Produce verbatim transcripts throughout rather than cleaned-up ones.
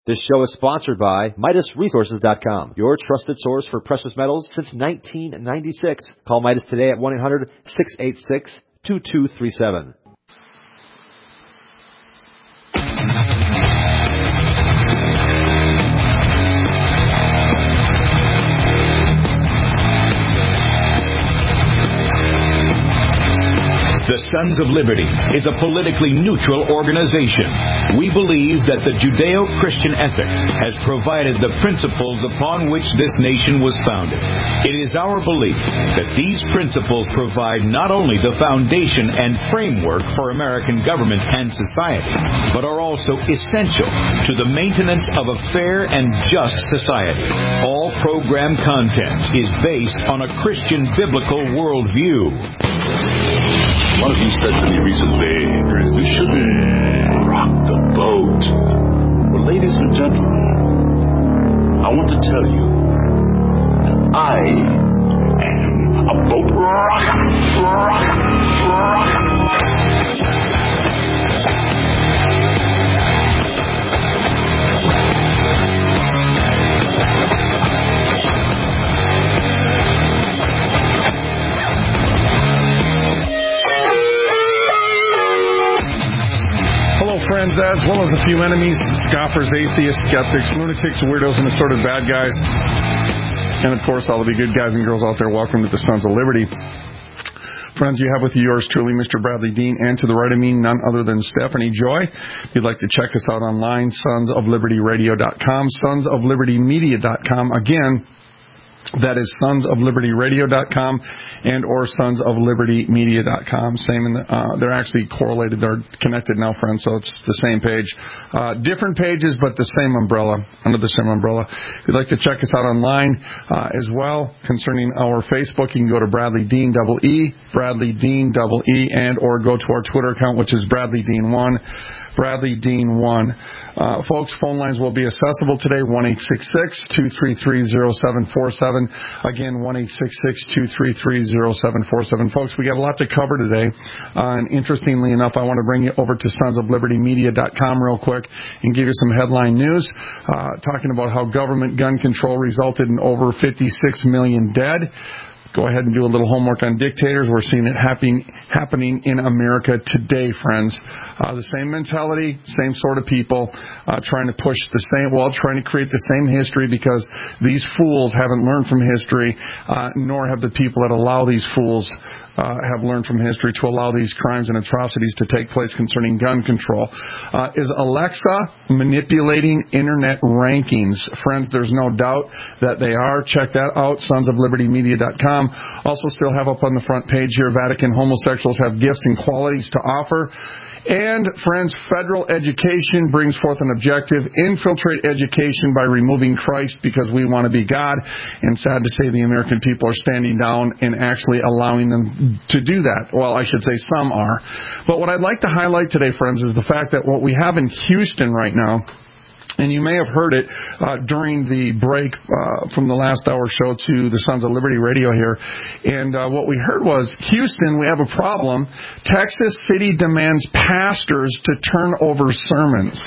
This show is sponsored by Midas Resources dot com, your trusted source for precious metals since nineteen ninety-six. Call Midas today at one eight hundred, six eight six, two two three seven. The Sons of Liberty is a politically neutral organization. We believe that the Judeo-Christian ethic has provided the principles upon which this nation was founded. It is our belief that these principles provide not only the foundation and framework for American government and society, but are also essential to the maintenance of a fair and just society. All program content is based on a Christian biblical worldview. One of you said to me recently, we shouldn't rock the boat. Well, ladies and gentlemen, I want to tell you, I am a boat rocker, rocker, rocker. Friends, as well as a few enemies, scoffers, atheists, skeptics, lunatics, weirdos, and assorted bad guys. And, of course, all of you good guys and girls out there, welcome to the Sons of Liberty. Friends, you have with you yours truly, Mister Bradley Dean, and to the right of me, none other than Stephanie Joy. If you'd like to check us out online, sons of liberty radio dot com, sons of liberty media dot com. Again, that is sons of liberty radio dot com and or sons of liberty media dot com. Same in the, uh, they're actually correlated. They're connected now, friends, so it's the same page. Uh, different pages, but the same umbrella, under the same umbrella. If you'd like to check us out online uh, as well concerning our Facebook, you can go to Bradley Dean double E, Bradley Dean double E, and or go to our Twitter account, which is Bradley Dean one. Bradley Dean one. Uh, folks, phone lines will be accessible today, one eight six six, two three three, zero seven four seven. Again, one eight six six, two three three, zero seven four seven. Folks, we got a lot to cover today. Uh, and interestingly enough, I want to bring you over to sons of liberty media dot com real quick and give you some headline news, uh, talking about how government gun control resulted in over fifty-six million dead. Go ahead and do a little homework on dictators. We're seeing it happening happening in America today, friends. Uh, the same mentality, same sort of people, uh, trying to push the same, well, trying to create the same history because these fools haven't learned from history, uh, nor have the people that allow these fools uh, have learned from history to allow these crimes and atrocities to take place concerning gun control. Uh, is Alexa manipulating internet rankings? Friends, there's no doubt that they are. Check that out, sons of liberty media dot com. Also still have up on the front page here, Vatican homosexuals have gifts and qualities to offer. And, friends, federal education brings forth an objective, infiltrate education by removing Christ because we want to be God. And sad to say, the American people are standing down and actually allowing them to do that. Well, I should say some are. But what I'd like to highlight today, friends, is the fact that what we have in Houston right now, and you may have heard it uh, during the break uh, from the last hour show to the Sons of Liberty Radio here. And uh, what we heard was, Houston, we have a problem. Texas City demands pastors to turn over sermons.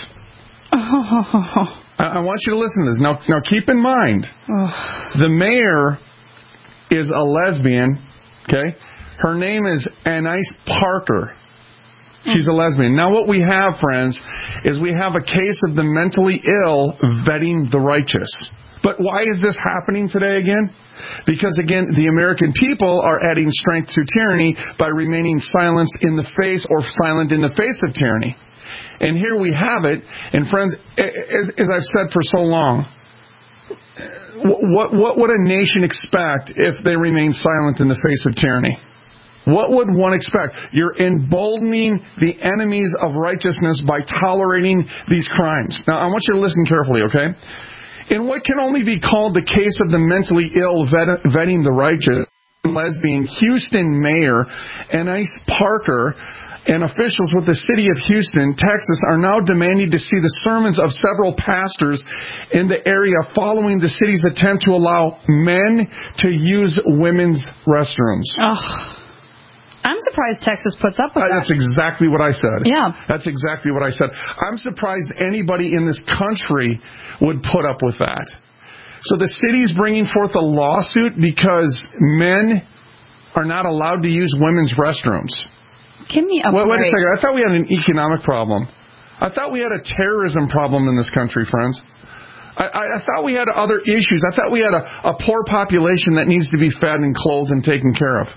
Oh. I-, I want you to listen to this. Now, now keep in mind, oh. the mayor is a lesbian, okay? Her name is Anais Parker. She's a lesbian. Now what we have, friends, is we have a case of the mentally ill vetting the righteous. But why is this happening today again? Because, again, the American people are adding strength to tyranny by remaining silent in the face or silent in the face of tyranny. And here we have it. And, friends, as, as I've said for so long, what, what would a nation expect if they remain silent in the face of tyranny? What would one expect? You're emboldening the enemies of righteousness by tolerating these crimes. Now, I want you to listen carefully, okay? In what can only be called the case of the mentally ill vet- vetting the righteous, lesbian Houston mayor Anais Parker and officials with the city of Houston, Texas, are now demanding to see the sermons of several pastors in the area following the city's attempt to allow men to use women's restrooms. Oh. I'm surprised Texas puts up with uh, that. That's exactly what I said. Yeah. That's exactly what I said. I'm surprised anybody in this country would put up with that. So the city's bringing forth a lawsuit because men are not allowed to use women's restrooms. Give me a wait, break. Wait a second. I thought we had an economic problem. I thought we had a terrorism problem in this country, friends. I, I, I thought we had other issues. I thought we had a, a poor population that needs to be fed and clothed and taken care of.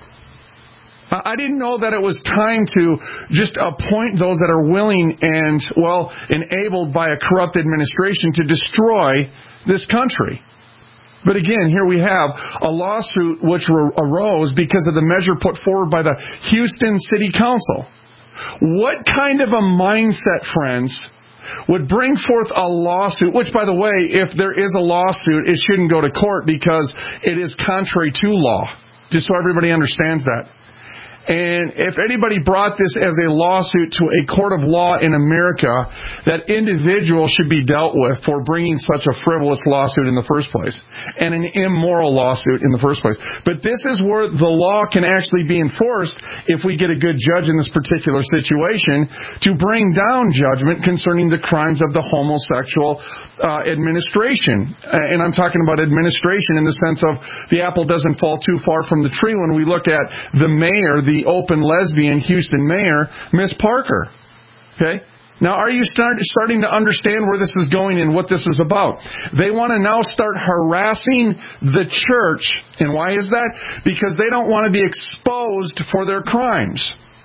I didn't know that it was time to just appoint those that are willing and, well, enabled by a corrupt administration to destroy this country. But again, here we have a lawsuit which arose because of the measure put forward by the Houston City Council. What kind of a mindset, friends, would bring forth a lawsuit, which, by the way, if there is a lawsuit, it shouldn't go to court because it is contrary to law, just so everybody understands that. And if anybody brought this as a lawsuit to a court of law in America, that individual should be dealt with for bringing such a frivolous lawsuit in the first place and an immoral lawsuit in the first place. But this is where the law can actually be enforced if we get a good judge in this particular situation to bring down judgment concerning the crimes of the homosexual uh, administration. Uh, and I'm talking about administration in the sense of the apple doesn't fall too far from the tree when we look at the mayor, the The open lesbian Houston mayor, Miss Parker. Okay? Now, are you start, starting to understand where this is going and what this is about? They want to now start harassing the church. And why is that? Because they don't want to be exposed for their crimes.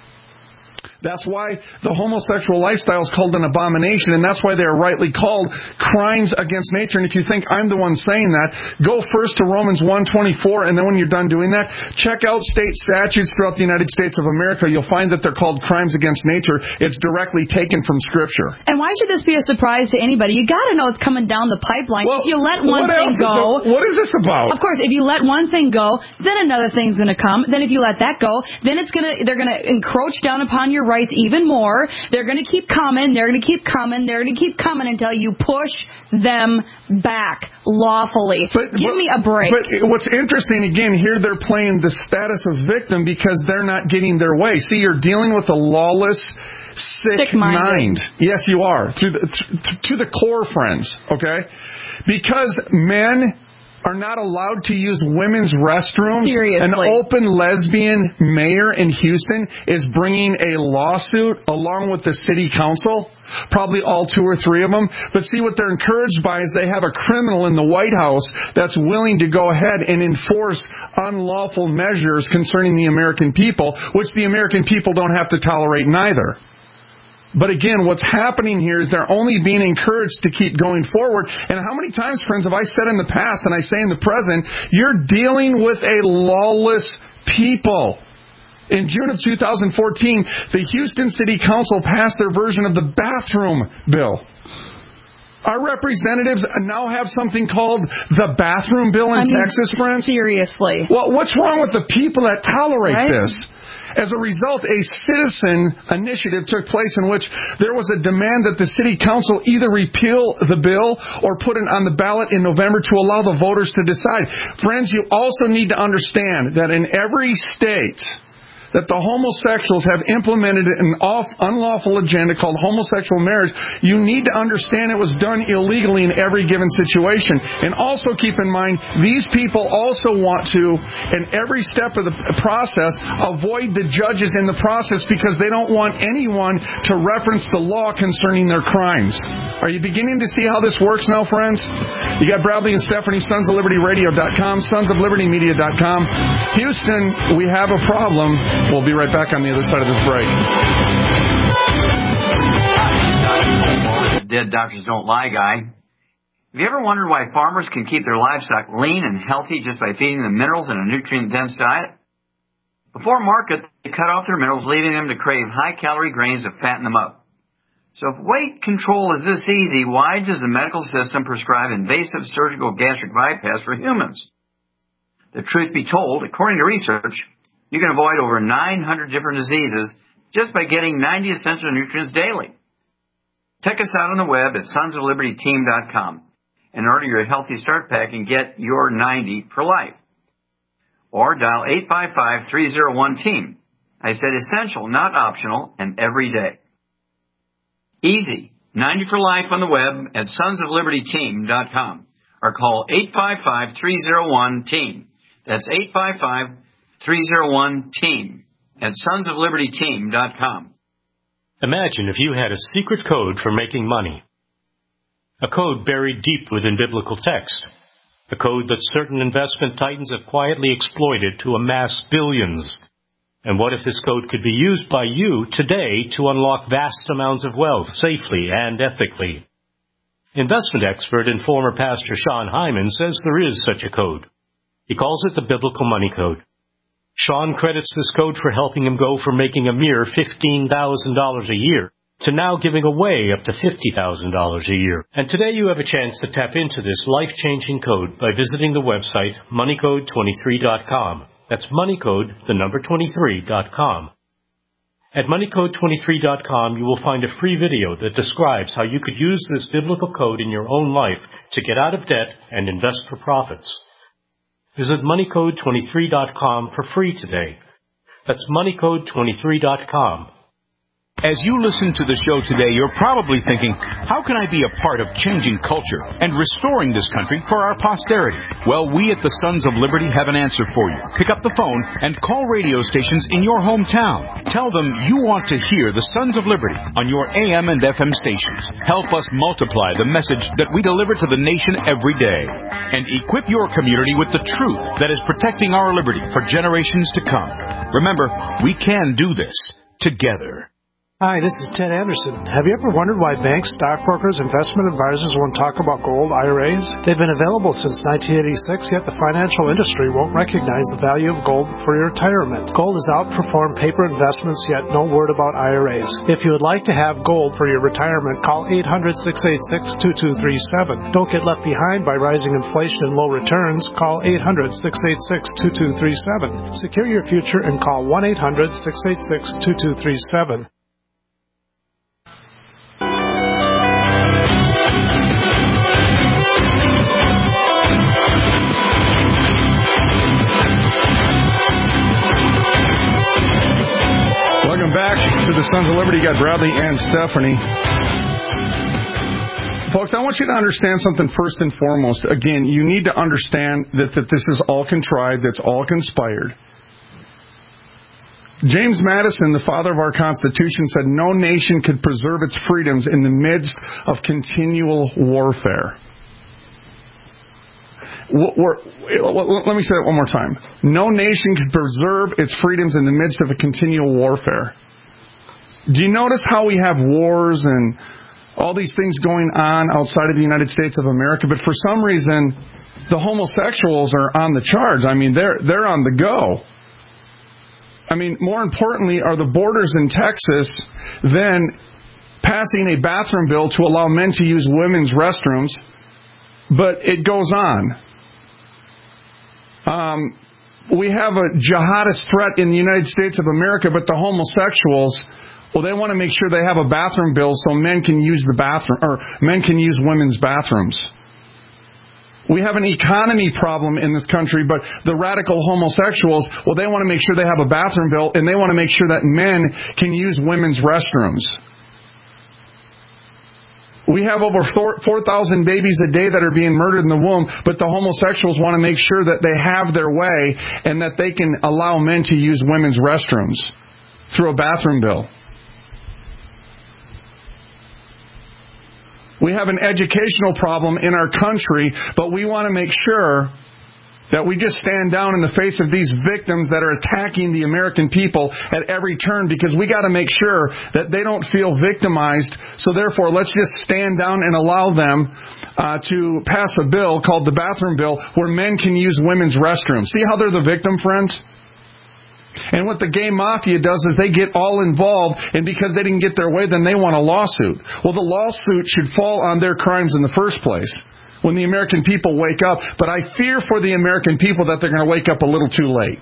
That's why the homosexual lifestyle is called an abomination, and that's why they are rightly called crimes against nature. And if you think I'm the one saying that, go first to Romans one twenty-four, and then when you're done doing that, check out state statutes throughout the United States of America. You'll find that they're called crimes against nature. It's directly taken from Scripture. And why should this be a surprise to anybody? You got to know it's coming down the pipeline. Well, if you let one thing go, what is this about? Of course, if you let one thing go, then another thing's going to come. Then if you let that go, then it's going to they're going to encroach down upon your rights even more. They're going to keep coming. They're going to keep coming. They're going to keep coming until you push them back lawfully. But, Give but, me a break. But what's interesting, again, here they're playing the status of victim because they're not getting their way. See, you're dealing with a lawless, sick mind. Yes, you are. To the, to, to the core, friends. Okay? Because men are not allowed to use women's restrooms. Seriously. An open lesbian mayor in Houston is bringing a lawsuit along with the city council, probably all two or three of them. But see, what they're encouraged by is they have a criminal in the White House that's willing to go ahead and enforce unlawful measures concerning the American people, which the American people don't have to tolerate neither. But again, what's happening here is they're only being encouraged to keep going forward. And how many times, friends, have I said in the past, and I say in the present, you're dealing with a lawless people. In June of two thousand fourteen, the Houston City Council passed their version of the bathroom bill. Our representatives now have something called the bathroom bill in I mean, Texas, friends. Seriously. Well, what's wrong with the people that tolerate right? this? As a result, a citizen initiative took place in which there was a demand that the city council either repeal the bill or put it on the ballot in November to allow the voters to decide. Friends, you also need to understand that in every state that the homosexuals have implemented an off, unlawful agenda called homosexual marriage, you need to understand it was done illegally in every given situation. And also keep in mind, these people also want to, in every step of the process, avoid the judges in the process because they don't want anyone to reference the law concerning their crimes. Are you beginning to see how this works now, friends? You got Bradley and Stephanie, sons of liberty radio dot com, sons of liberty media dot com. Houston, we have a problem. We'll be right back on the other side of this break. Dead doctors don't lie, guy. Have you ever wondered why farmers can keep their livestock lean and healthy just by feeding them minerals in a nutrient-dense diet? Before market, they cut off their minerals, leaving them to crave high-calorie grains to fatten them up. So if weight control is this easy, why does the medical system prescribe invasive surgical gastric bypass for humans? The truth be told, according to research, you can avoid over nine hundred different diseases just by getting ninety essential nutrients daily. Check us out on the web at sons of liberty team dot com and order your Healthy Start Pack and get your ninety for life. Or dial eight five five, three oh one, team. I said essential, not optional, and every day. Easy. ninety for life on the web at sons of liberty team dot com or call eight five five, three oh one, team. That's eight five five, three oh one, team at sons of liberty team dot com. Imagine if you had a secret code for making money. A code buried deep within biblical text. A code that certain investment titans have quietly exploited to amass billions. And what if this code could be used by you today to unlock vast amounts of wealth safely and ethically? Investment expert and former pastor Sean Hyman says there is such a code. He calls it the Biblical Money Code. Sean credits this code for helping him go from making a mere fifteen thousand dollars a year to now giving away up to fifty thousand dollars a year. And today you have a chance to tap into this life-changing code by visiting the website money code twenty-three dot com. That's moneycode, the number twenty-three dot com. At money code twenty-three dot com, you will find a free video that describes how you could use this biblical code in your own life to get out of debt and invest for profits. Visit money code twenty-three dot com for free today. That's money code twenty-three dot com. As you listen to the show today, you're probably thinking, how can I be a part of changing culture and restoring this country for our posterity? Well, we at the Sons of Liberty have an answer for you. Pick up the phone and call radio stations in your hometown. Tell them you want to hear the Sons of Liberty on your A M and F M stations. Help us multiply the message that we deliver to the nation every day. And equip your community with the truth that is protecting our liberty for generations to come. Remember, we can do this together. Hi, this is Ted Anderson. Have you ever wondered why banks, stockbrokers, investment advisors won't talk about gold I R As? They've been available since nineteen eighty-six, yet the financial industry won't recognize the value of gold for your retirement. Gold has outperformed paper investments, yet no word about I R As. If you would like to have gold for your retirement, call eight hundred, six eight six, two two three seven. Don't get left behind by rising inflation and low returns. Call eight hundred, six eight six, two two three seven. Secure your future and call one eight hundred, six eight six, two two three seven. Welcome back to the Sons of Liberty. You got Bradley and Stephanie. Folks, I want you to understand something first and foremost. Again, you need to understand that, that this is all contrived, that's all conspired. James Madison, the father of our Constitution, said no nation could preserve its freedoms in the midst of continual warfare. We're, let me say that one more time. No nation can preserve its freedoms in the midst of a continual warfare. Do you notice how we have wars and all these things going on outside of the United States of America, but for some reason the homosexuals are on the charge? I mean, they're they're on the go. I mean, more importantly, are the borders in Texas then passing a bathroom bill to allow men to use women's restrooms? But it goes on. Um, we have a jihadist threat in the United States of America, but the homosexuals, well, they want to make sure they have a bathroom bill so men can use the bathroom, or men can use women's bathrooms. We have an economy problem in this country, but the radical homosexuals, well, they want to make sure they have a bathroom bill, and they want to make sure that men can use women's restrooms. We have over four thousand babies a day that are being murdered in the womb, but the homosexuals want to make sure that they have their way and that they can allow men to use women's restrooms through a bathroom bill. We have an educational problem in our country, but we want to make sure that we just stand down in the face of these victims that are attacking the American people at every turn, because we got to make sure that they don't feel victimized. So therefore, let's just stand down and allow them uh, to pass a bill called the bathroom bill where men can use women's restrooms. See how they're the victim, friends? And what the gay mafia does is they get all involved, and because they didn't get their way, then they want a lawsuit. Well, the lawsuit should fall on their crimes in the first place when the American people wake up. But I fear for the American people that they're going to wake up a little too late.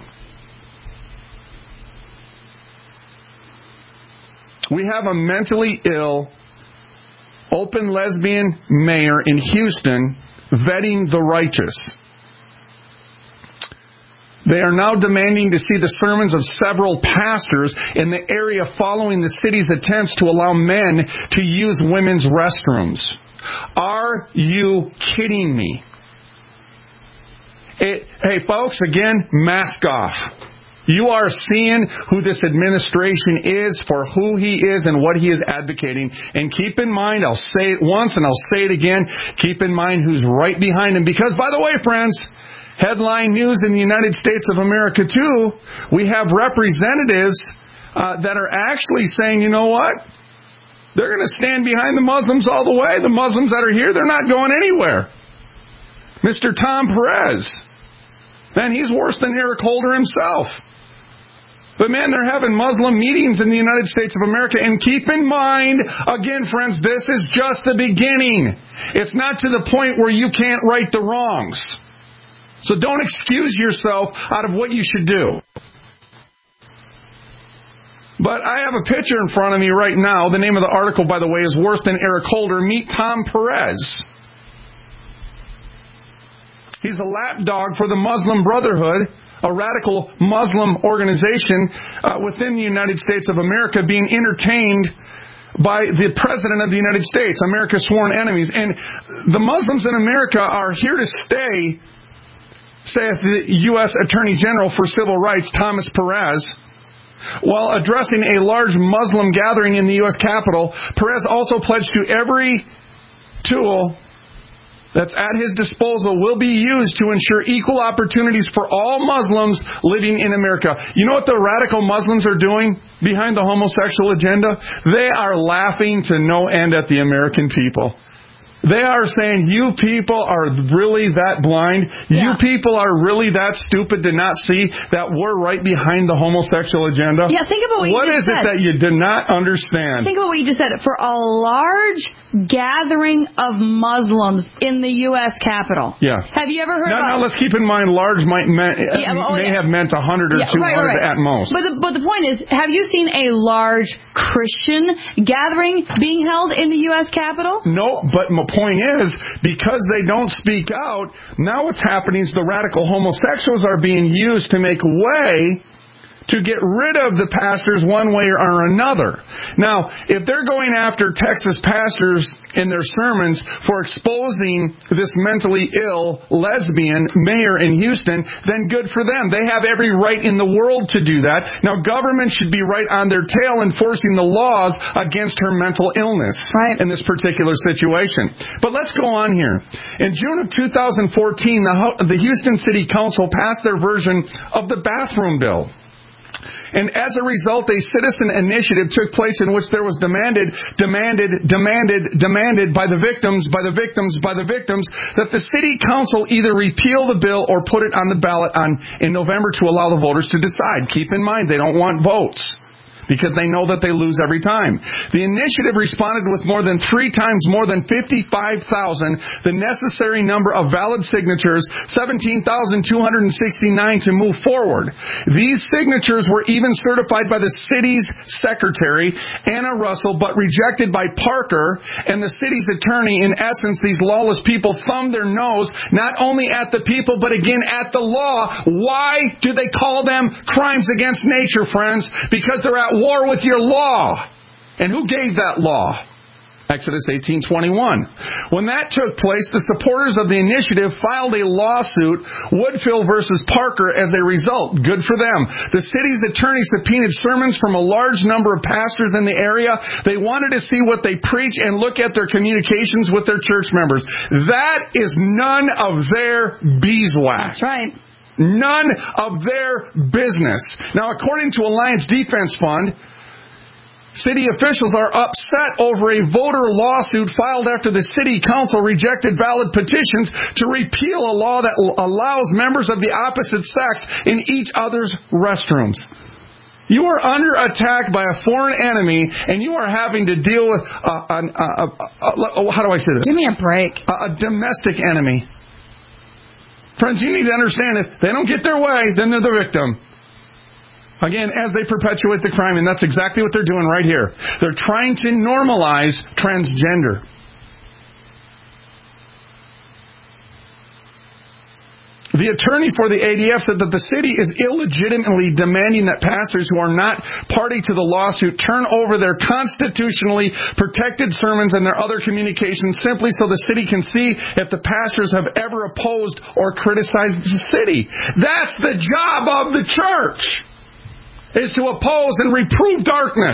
We have a mentally ill, open lesbian mayor in Houston vetting the righteous. They are now demanding to see the sermons of several pastors in the area following the city's attempts to allow men to use women's restrooms. Are you kidding me? It, hey, folks, again, mask off. You are seeing who this administration is for who he is and what he is advocating. And keep in mind, I'll say it once and I'll say it again, keep in mind who's right behind him. Because, by the way, friends, headline news in the United States of America, too, we have representatives uh, that are actually saying, you know what? They're going to stand behind the Muslims all the way. The Muslims that are here, they're not going anywhere. Mister Tom Perez. Man, he's worse than Eric Holder himself. But man, they're having Muslim meetings in the United States of America. And keep in mind, again, friends, this is just the beginning. It's not to the point where you can't right the wrongs. So don't excuse yourself out of what you should do. But I have a picture in front of me right now. The name of the article, by the way, is Worse Than Eric Holder. Meet Tom Perez. He's a lapdog for the Muslim Brotherhood, a radical Muslim organization uh, within the United States of America, being entertained by the President of the United States, America's sworn enemies. And the Muslims in America are here to stay, saith the U S Attorney General for Civil Rights, Thomas Perez. While addressing a large Muslim gathering in the U S Capitol, Perez also pledged to every tool that's at his disposal will be used to ensure equal opportunities for all Muslims living in America. You know what the radical Muslims are doing behind the homosexual agenda? They are laughing to no end at the American people. They are saying, you people are really that blind? Yeah. You people are really that stupid to not see that we're right behind the homosexual agenda? Yeah, think about what, what you just said. What is it that you do not understand? Think about what you just said. For a large gathering of Muslims in the U S Capitol. Yeah. Have you ever heard now, about... Now, let's keep in mind, large might meant, yeah, oh, may yeah. have meant one hundred or yeah, two hundred right, right, right. at most. But the, but the point is, have you seen a large Christian gathering being held in the U S Capitol? No, but my point is, because they don't speak out, now what's happening is the radical homosexuals are being used to make way to get rid of the pastors one way or another. Now, if they're going after Texas pastors in their sermons for exposing this mentally ill lesbian mayor in Houston, then good for them. They have every right in the world to do that. Now, government should be right on their tail enforcing the laws against her mental illness right. in this particular situation. But let's go on here. In June of two thousand fourteen, the, the Houston City Council passed their version of the bathroom bill. And as a result, a citizen initiative took place in which there was demanded, demanded, demanded, demanded by the victims, by the victims, by the victims, that the city council either repeal the bill or put it on the ballot on in November to allow the voters to decide. Keep in mind, they don't want votes, because they know that they lose every time. The initiative responded with more than three times more than fifty-five thousand, the necessary number of valid signatures, seventeen thousand two hundred sixty-nine to move forward. These signatures were even certified by the city's secretary, Anna Russell, but rejected by Parker and the city's attorney. In essence, these lawless people thumbed their nose not only at the people, but again at the law. Why do they call them crimes against nature, friends? Because they're at war with your law. And who gave that law? Exodus eighteen twenty-one. When that took place, the supporters of the initiative filed a lawsuit, Woodfill versus Parker, as a result. Good for them. The city's attorney subpoenaed sermons from a large number of pastors in the area. They wanted to see what they preach and look at their communications with their church members. That is none of their beeswax. That's right. None of their business. Now, according to Alliance Defense Fund, city officials are upset over a voter lawsuit filed after the city council rejected valid petitions to repeal a law that allows members of the opposite sex in each other's restrooms. You are under attack by a foreign enemy, and you are having to deal with, uh, an, uh, uh, uh, how do I say this? Give me a break. A, a domestic enemy. Friends, you need to understand, if they don't get their way, then they're the victim. Again, as they perpetuate the crime, and that's exactly what they're doing right here. They're trying to normalize transgender. The attorney for the A D F said that the city is illegitimately demanding that pastors who are not party to the lawsuit turn over their constitutionally protected sermons and their other communications simply so the city can see if the pastors have ever opposed or criticized the city. That's the job of the church, is to oppose and reprove darkness.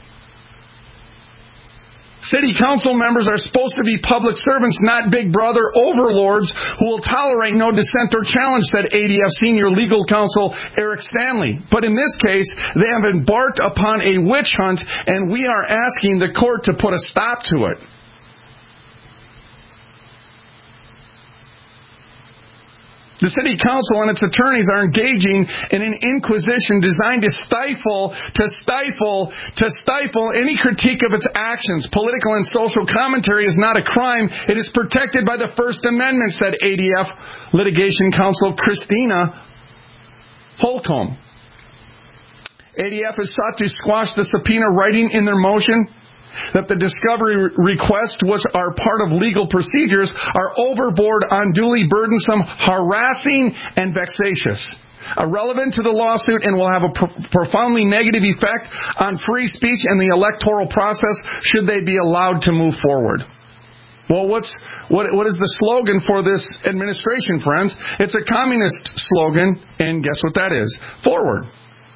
City council members are supposed to be public servants, not big brother overlords who will tolerate no dissent or challenge, said A D F senior legal counsel Eric Stanley. But in this case, they have embarked upon a witch hunt, and we are asking the court to put a stop to it. The city council and its attorneys are engaging in an inquisition designed to stifle, to stifle, to stifle any critique of its actions. Political and social commentary is not a crime. It is protected by the First Amendment, said A D F litigation counsel Christina Holcomb. A D F has sought to squash the subpoena, writing in their motion that the discovery requests, which are part of legal procedures, are overboard, unduly burdensome, harassing, and vexatious, irrelevant to the lawsuit, and will have a pro- profoundly negative effect on free speech and the electoral process should they be allowed to move forward. Well, what's what what is the slogan for this administration, friends? It's a communist slogan, and guess what that is? Forward.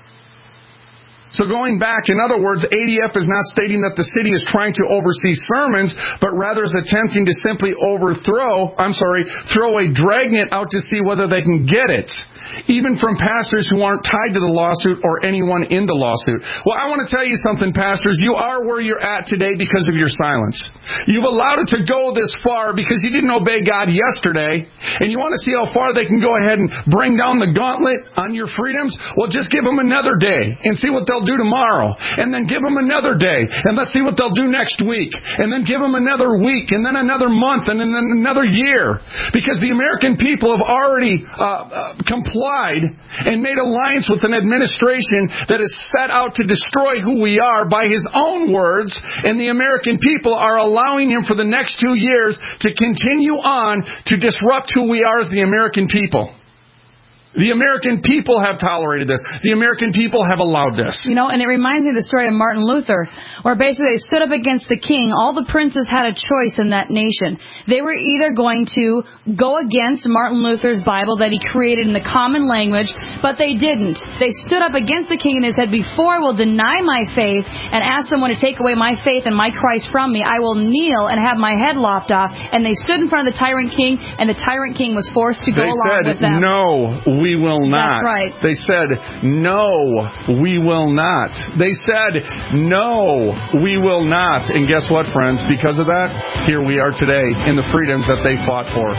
So going back, in other words, A D F is not stating that the city is trying to oversee sermons, but rather is attempting to simply overthrow, I'm sorry, throw a dragnet out to see whether they can get it, even from pastors who aren't tied to the lawsuit or anyone in the lawsuit. Well, I want to tell you something, pastors. You are where you're at today because of your silence. You've allowed it to go this far because you didn't obey God yesterday, and you want to see how far they can go ahead and bring down the gauntlet on your freedoms? Well, just give them another day and see what they'll do tomorrow, and then give them another day, and let's see what they'll do next week, and then give them another week, and then another month, and then another year, because the American people have already uh, uh, complied and made alliance with an administration that is set out to destroy who we are by his own words, and the American people are allowing him for the next two years to continue on to disrupt who we are as the American people. The American people have tolerated this. The American people have allowed this. You know, and it reminds me of the story of Martin Luther, where basically they stood up against the king. All the princes had a choice in that nation. They were either going to go against Martin Luther's Bible that he created in the common language, but they didn't. They stood up against the king and they said, before I will deny my faith and ask someone to take away my faith and my Christ from me, I will kneel and have my head lopped off. And they stood in front of the tyrant king, and the tyrant king was forced to go they along said, with them. No, we will not. That's right. They said, no, we will not. They said, no, we will not. And guess what, friends? Because of that, here we are today in the freedoms that they fought for.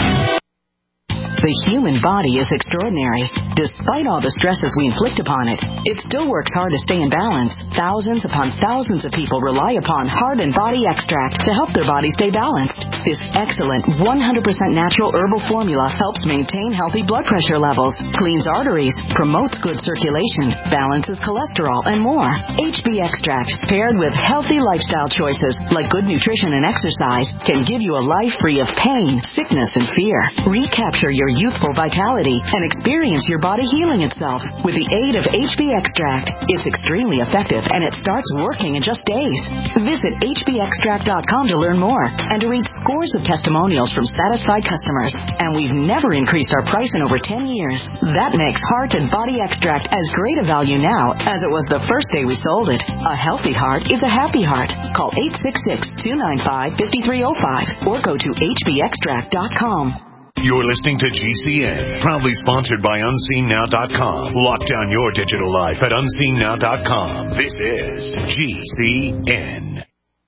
The human body is extraordinary. Despite all the stresses we inflict upon it, it still works hard to stay in balance. Thousands upon thousands of people rely upon Heart and Body Extract to help their body stay balanced. This excellent one hundred percent natural herbal formula helps maintain healthy blood pressure levels, cleans arteries, promotes good circulation, balances cholesterol, and more. H B Extract, paired with healthy lifestyle choices like good nutrition and exercise, can give you a life free of pain, sickness, and fear. Recapture your youthful vitality and experience your body healing itself with the aid of H B Extract. It's extremely effective, and it starts working in just days. Visit H B extract dot com to learn more and to read scores of testimonials from satisfied customers. And we've never increased our price in over ten years. That makes Heart and Body Extract as great a value now as it was the first day we sold it. A healthy heart is a happy heart. Call eight six six, two nine five, five three zero five or go to H B extract dot com. You're listening to G C N, proudly sponsored by unseen now dot com. Lock down your digital life at unseen now dot com. This is G C N.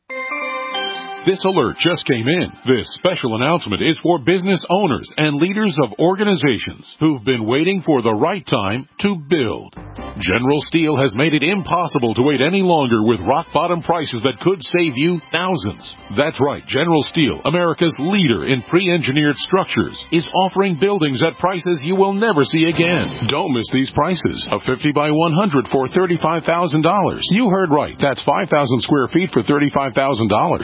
This alert just came in. This special announcement is for business owners and leaders of organizations who've been waiting for the right time to build. General Steel has made it impossible to wait any longer with rock-bottom prices that could save you thousands. That's right, General Steel, America's leader in pre-engineered structures, is offering buildings at prices you will never see again. Don't miss these prices. A fifty by one hundred for thirty-five thousand dollars. You heard right. That's five thousand square feet for thirty-five thousand dollars. Manufactured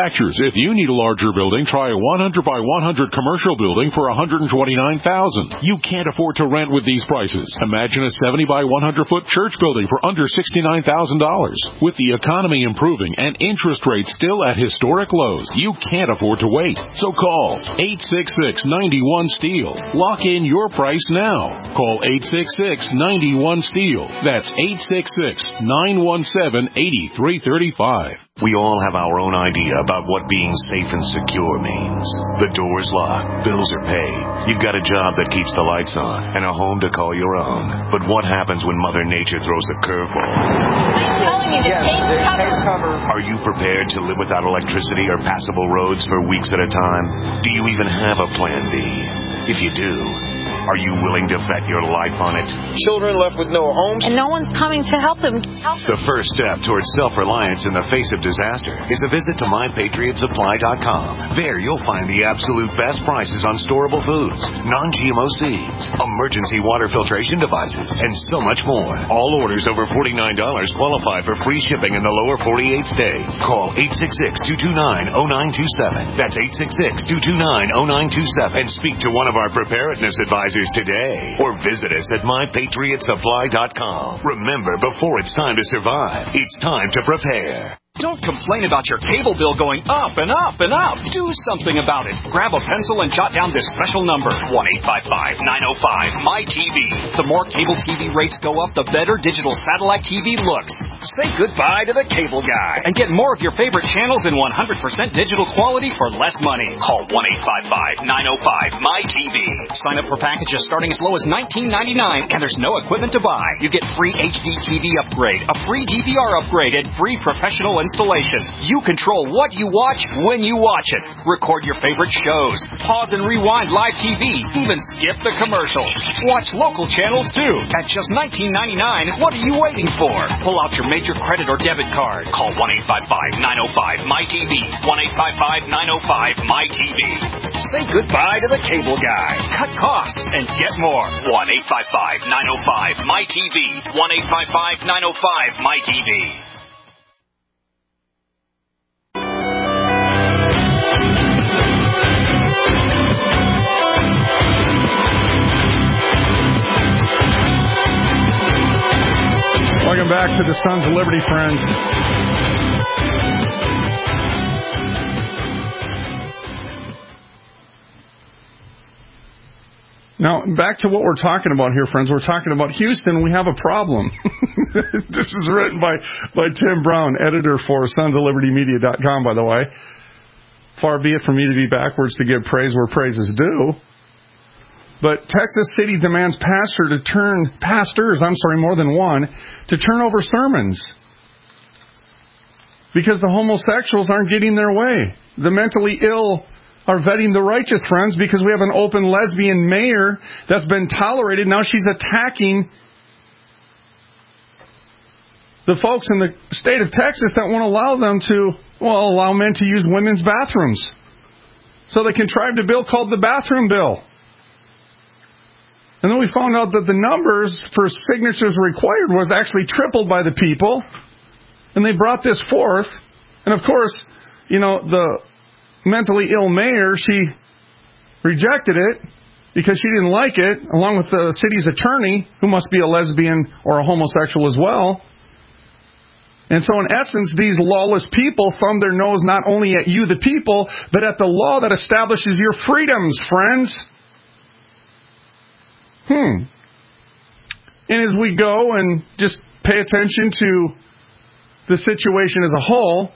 manufacturers. If you need a larger building, try a one hundred by one hundred commercial building for one hundred twenty-nine thousand dollars. You can't afford to rent with these prices. Imagine a seventy by one hundred foot church building for under sixty-nine thousand dollars. With the economy improving and interest rates still at historic lows, you can't afford to wait. So call eight six six, nine one, STEEL. Lock in your price now. Call eight six six, nine one, STEEL. That's eight six six, nine one seven, eight three three five. We all have our own idea about what being safe and secure means. The door's locked, bills are paid, you've got a job that keeps the lights on, and a home to call your own. But what happens when Mother Nature throws a curveball? I'm telling you, the tape cover. Are you prepared to live without electricity or passable roads for weeks at a time? Do you even have a plan B? If you do, are you willing to bet your life on it? Children left with no homes. And no one's coming to help them. Help them. The first step towards self-reliance in the face of disaster is a visit to my patriot supply dot com. There you'll find the absolute best prices on storable foods, non-G M O seeds, emergency water filtration devices, and so much more. All orders over forty-nine dollars qualify for free shipping in the lower forty-eight states. Call eight six six, two two nine, zero nine two seven. That's eight six six, two two nine, zero nine two seven. And speak to one of our preparedness advisors today, or visit us at my patriot supply dot com. Remember, before it's time to survive, it's time to prepare. Don't complain about your cable bill going up and up and up. Do something about it. Grab a pencil and jot down this special number, one eight five five, nine oh five, M Y T V. The more cable T V rates go up, the better digital satellite T V looks. Say goodbye to the cable guy and get more of your favorite channels in one hundred percent digital quality for less money. Call one eight five five, nine oh five, M Y T V. Sign up for packages starting as low as nineteen ninety-nine, and there's no equipment to buy. You get free H D T V upgrade, a free D V R upgrade, and free professional installation. You control what you watch when you watch it. Record your favorite shows. Pause and rewind live T V. Even skip the commercials. Watch local channels too. At just nineteen ninety-nine, what are you waiting for? Pull out your major credit or debit card. Call one eight five five, nine oh five, M Y T V. one eight five five, nine oh five, M Y T V. Say goodbye to the cable guy. Cut costs and get more. one eight five five, nine oh five, M Y T V. one eight five five, nine oh five, M Y T V. Welcome back to the Sons of Liberty, friends. Now, back to what we're talking about here, friends. We're talking about Houston. We have a problem. This is written by, by Tim Brown, editor for sons of liberty media dot com, by the way. Far be it from me to be backwards to give praise where praise is due. But Texas City demands pastor to turn, pastors, I'm sorry, more than one, to turn over sermons. Because the homosexuals aren't getting their way. The mentally ill are vetting the righteous, friends, because we have an open lesbian mayor that's been tolerated. Now she's attacking the folks in the state of Texas that won't allow them to, well, allow men to use women's bathrooms. So they contrived a bill called the bathroom bill. And then we found out that the numbers for signatures required was actually tripled by the people. And they brought this forth. And of course, you know, the mentally ill mayor, she rejected it because she didn't like it, along with the city's attorney, who must be a lesbian or a homosexual as well. And so in essence, these lawless people thumb their nose not only at you, the people, but at the law that establishes your freedoms, friends. Hmm. And as we go and just pay attention to the situation as a whole,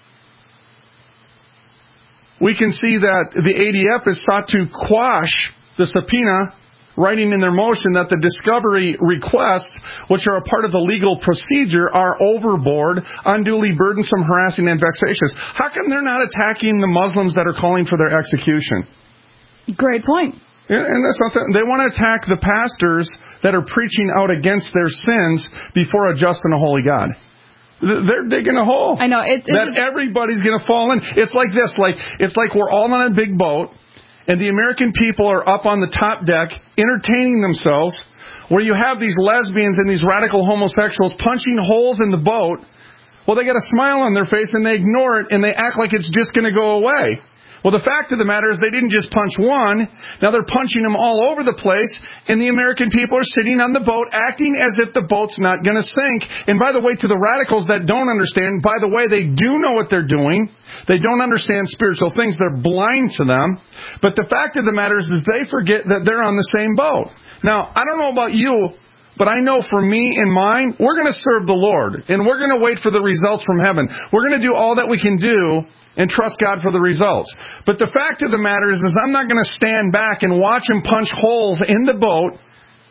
we can see that the A D F has sought to quash the subpoena, writing in their motion that the discovery requests, which are a part of the legal procedure, are overboard, unduly burdensome, harassing, and vexatious. How come they're not attacking the Muslims that are calling for their execution? Great point. And that's not that. They want to attack the pastors that are preaching out against their sins before a just and a holy God. They're digging a hole. I know it, that everybody's going to fall in. It's like this: like it's like we're all on a big boat, and the American people are up on the top deck entertaining themselves. Where you have these lesbians and these radical homosexuals punching holes in the boat, Well, they got a smile on their face and they ignore it and they act like it's just going to go away. Well, the fact of the matter is they didn't just punch one. Now they're punching them all over the place, and the American people are sitting on the boat acting as if the boat's not going to sink. And by the way, to the radicals that don't understand, by the way, they do know what they're doing. They don't understand spiritual things. They're blind to them. But the fact of the matter is that they forget that they're on the same boat. Now, I don't know about you, but I know for me and mine, we're going to serve the Lord, and we're going to wait for the results from heaven. We're going to do all that we can do and trust God for the results. But the fact of the matter is, is I'm not going to stand back and watch him punch holes in the boat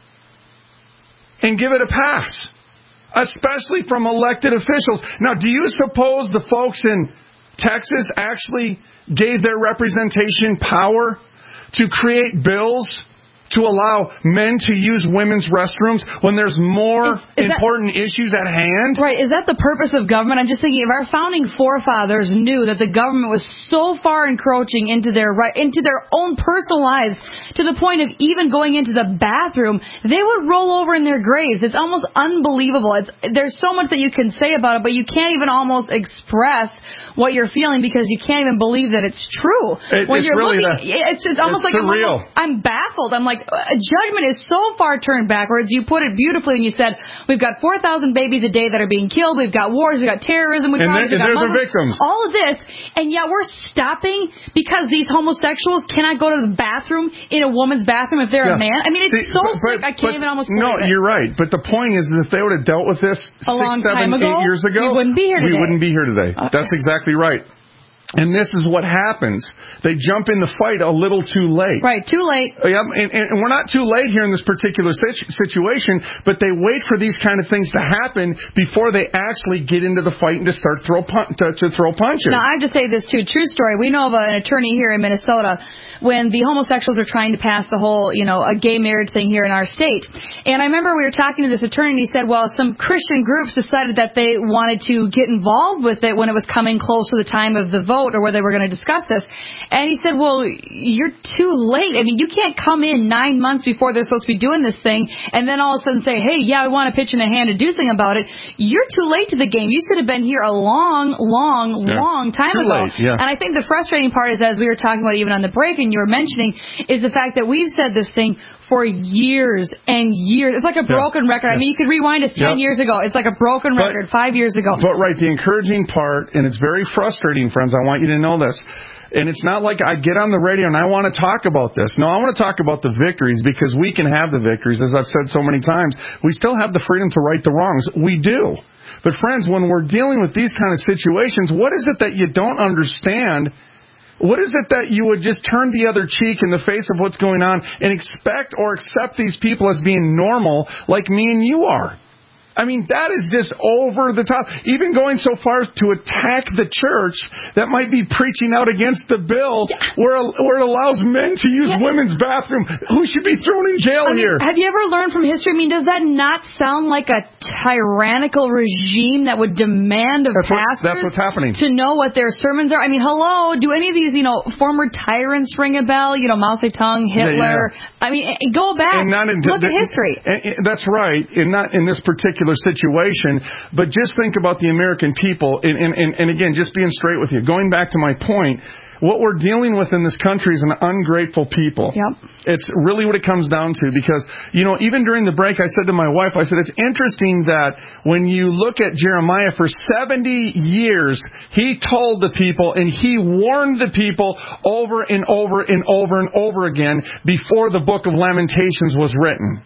and give it a pass, especially from elected officials. Now, do you suppose the folks in Texas actually gave their representation power to create bills to allow men to use women's restrooms when there's more is, is important that, issues at hand? Right. Is that the purpose of government? I'm just thinking if our founding forefathers knew that the government was so far encroaching into their right, into their own personal lives to the point of even going into the bathroom, they would roll over in their graves. It's almost unbelievable. It's, there's so much that you can say about it, but you can't even almost express what you're feeling because you can't even believe that it's true. It, when it's you're really looking, the, it's, it's almost it's like I'm, real. I'm baffled. I'm like, judgment is so far turned backwards. You put it beautifully, and you said we've got four thousand babies a day that are being killed. We've got wars. We've got terrorism. We've and got, then, we've got they're the victims. All of this, and yet we're stopping because these homosexuals cannot go to the bathroom in a woman's bathroom if they're yeah. a man. I mean, it's See, so but, sick. I can't but, even almost No, believe it. You're right. But the point is, if they would have dealt with this a six, long seven, time ago, eight years ago, we wouldn't be here today. We wouldn't be here today. Okay. That's exactly right. And this is what happens. They jump in the fight a little too late. Right, too late. Yep, and, and we're not too late here in this particular situ- situation, but they wait for these kind of things to happen before they actually get into the fight and to start throw pun- to, to throw punches. Now, I have to say this, too. True story. We know of an attorney here in Minnesota when the homosexuals are trying to pass the whole, you know, a gay marriage thing here in our state. And I remember we were talking to this attorney, and he said, well, some Christian groups decided that they wanted to get involved with it when it was coming close to the time of the vote, or where they were going to discuss this. And he said, well, you're too late. I mean, you can't come in nine months before they're supposed to be doing this thing and then all of a sudden say, hey, yeah, I want to pitch in a hand to do something about it. You're too late to the game. You should have been here a long, long, yeah. long time too ago. Late, yeah. And I think the frustrating part is, as we were talking about even on the break and you were mentioning, is the fact that we've said this thing for years and years. It's like a broken yeah. record. I mean, you could rewind us ten yep. years ago. It's like a broken but, record five years ago. But, right, the encouraging part, and it's very frustrating, friends, I want you to know this, and it's not like I get on the radio and I want to talk about this. No, I want to talk about the victories because we can have the victories. As I've said so many times, we still have the freedom to right the wrongs. We do. But, friends, when we're dealing with these kind of situations, what is it that you don't understand? What is it that you would just turn the other cheek in the face of what's going on and expect or accept these people as being normal like me and you are? I mean, that is just over the top. Even going so far to attack the church that might be preaching out against the bill yeah. where, where it allows men to use yeah. women's bathroom. Who should be thrown in jail I mean, here? Have you ever learned from history? I mean, does that not sound like a tyrannical regime that would demand of that's pastors what, that's what's happening. to know what their sermons are? I mean, hello, do any of these, you know, former tyrants ring a bell? You know, Mao Zedong, Hitler. Yeah, yeah. I mean, go back. And not in, Look the, at history. And, and that's right. And not in this particular situation, but just think about the American people, and, and, and, and again, just being straight with you, going back to my point, what we're dealing with in this country is an ungrateful people. Yep. It's really what it comes down to because, you know, even during the break, I said to my wife, I said, it's interesting that when you look at Jeremiah for seventy years, he told the people and he warned the people over and over and over and over again before the book of Lamentations was written.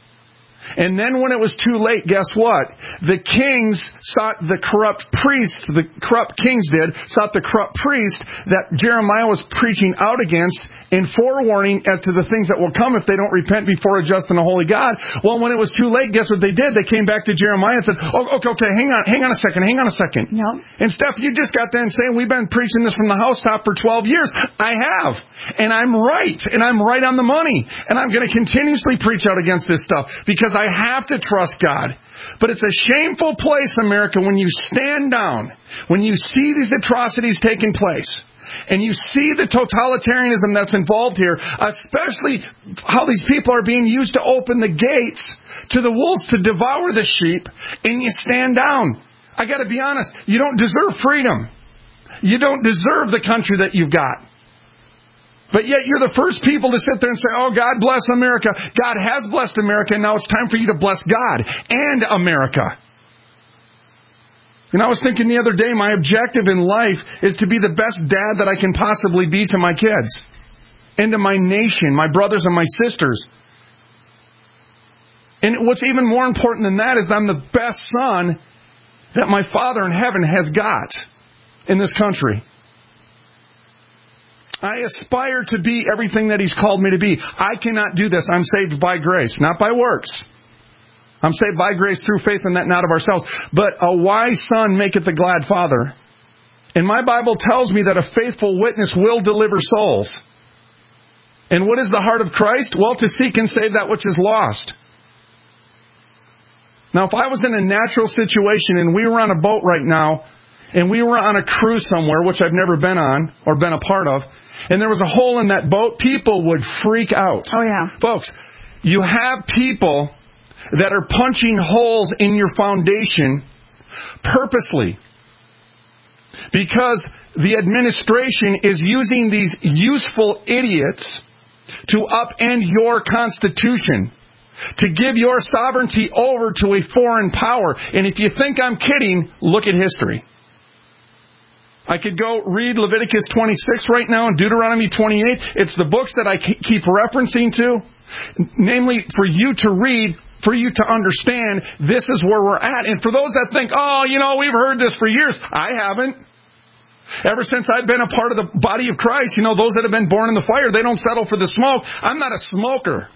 And then when it was too late, guess what? The kings sought the corrupt priest, the corrupt kings did, sought the corrupt priest that Jeremiah was preaching out against in forewarning as to the things that will come if they don't repent before a just and a holy God. Well, when it was too late, guess what they did? They came back to Jeremiah and said, oh, okay, okay, hang on, hang on a second, hang on a second. No. And Steph, you just got done saying we've been preaching this from the housetop for twelve years. I have. And I'm right. And I'm right on the money. And I'm going to continuously preach out against this stuff because I have to trust God. But it's a shameful place, America, when you stand down, when you see these atrocities taking place, and you see the totalitarianism that's involved here, especially how these people are being used to open the gates to the wolves to devour the sheep, and you stand down. I got to be honest, you don't deserve freedom. You don't deserve the country that you've got. But yet you're the first people to sit there and say, oh, God bless America. God has blessed America, and now it's time for you to bless God and America. And I was thinking the other day, my objective in life is to be the best dad that I can possibly be to my kids and to my nation, my brothers and my sisters. And what's even more important than that is I'm the best son that my Father in heaven has got in this country. I aspire to be everything that He's called me to be. I cannot do this. I'm saved by grace, not by works. I'm saved by grace through faith, and that not of ourselves. But a wise son maketh a glad father. And my Bible tells me that a faithful witness will deliver souls. And what is the heart of Christ? Well, to seek and save that which is lost. Now, if I was in a natural situation and we were on a boat right now, and we were on a cruise somewhere, which I've never been on or been a part of, and there was a hole in that boat, people would freak out. Oh, yeah. Folks, you have people that are punching holes in your foundation purposely because the administration is using these useful idiots to upend your Constitution, to give your sovereignty over to a foreign power. And if you think I'm kidding, look at history. I could go read Leviticus twenty-six right now and Deuteronomy twenty-eight. It's the books that I keep referencing to, namely for you to read, for you to understand this is where we're at. And for those that think, oh, you know, we've heard this for years. I haven't. Ever since I've been a part of the body of Christ, you know, those that have been born in the fire, they don't settle for the smoke. I'm not a smoker.